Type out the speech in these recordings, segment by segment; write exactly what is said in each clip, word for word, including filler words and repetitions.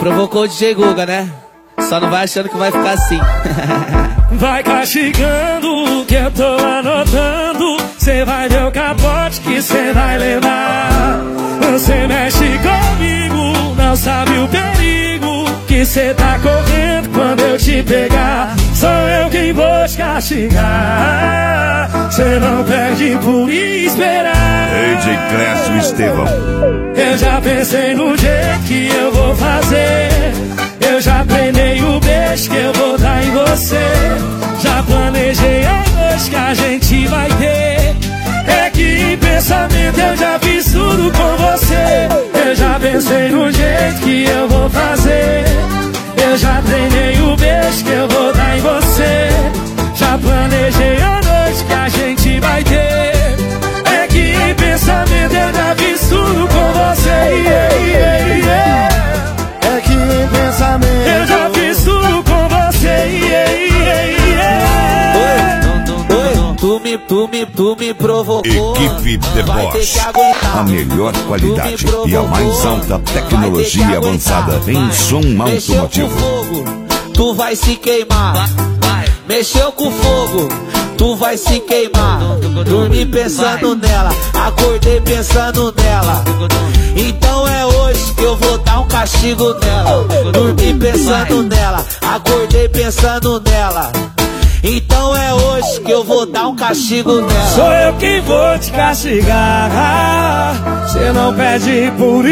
Provocou o D J Guga, né? Só não vai achando que vai ficar assim. Vai castigando que eu tô anotando. Cê vai ver o capote que cê vai levar. Você mexe comigo, não sabe o perigo que cê tá correndo quando eu te pegar. Sou eu quem vou te castigar. Cê não perde por esperar. D J Clécio Estevão. Eu já pensei no jeito que eu vou fazer. Eu já treinei o beijo que eu vou dar em você. Já planejei a noite que a gente vai ter. É que em pensamento eu já fiz tudo com você. Eu já pensei no jeito que eu vou fazer. Eu já treinei o beijo que eu vou dar em você. Já planejei a noite que a gente vai ter. É que em pensamento eu já fiz tudo com você. Yeah, yeah, yeah. É que em pensamento eu já fiz tudo com você. Yeah, yeah, yeah. Oi, tu me, tu me, tu me provocou. Equipe The Boss, a melhor qualidade e a mais alta tecnologia avançada em som automotivo. Mexeu com fogo, tu vai se queimar. Mexeu com fogo, tu vai se queimar. Dormi pensando nela, acordei pensando nela. Então é hoje que eu vou dar um castigo nela. Dormi pensando nela, acordei pensando nela. Então é hoje que eu vou dar um castigo nela. Sou eu quem vou te castigar. Cê não pede por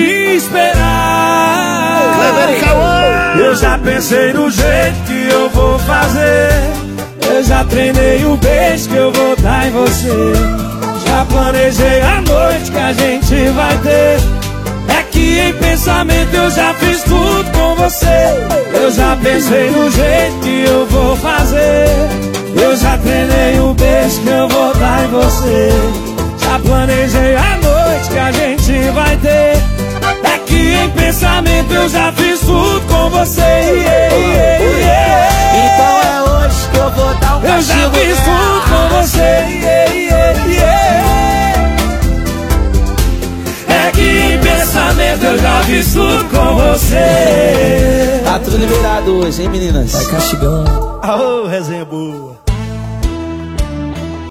esperar. Eu já pensei no jeito que eu vou fazer. Eu já treinei o beijo que eu vou dar em você. Já planejei a noite que a gente vai ter. É que em pensamento eu já fiz tudo com você. Eu já pensei no jeito que eu vou fazer. Eu já treinei o beijo que eu vou dar em você. Já planejei a noite que a gente vai ter. É que em pensamento eu já fiz tudo com você. Yeah, yeah, yeah. Então é hoje que eu vou dar um eu castigo já fiz nela. tudo com você. Yeah, yeah, yeah. É que em pensamento eu já fiz tudo com você. Tá tudo liberado hoje, hein, meninas? Vai castigando. Aô, resenha boa.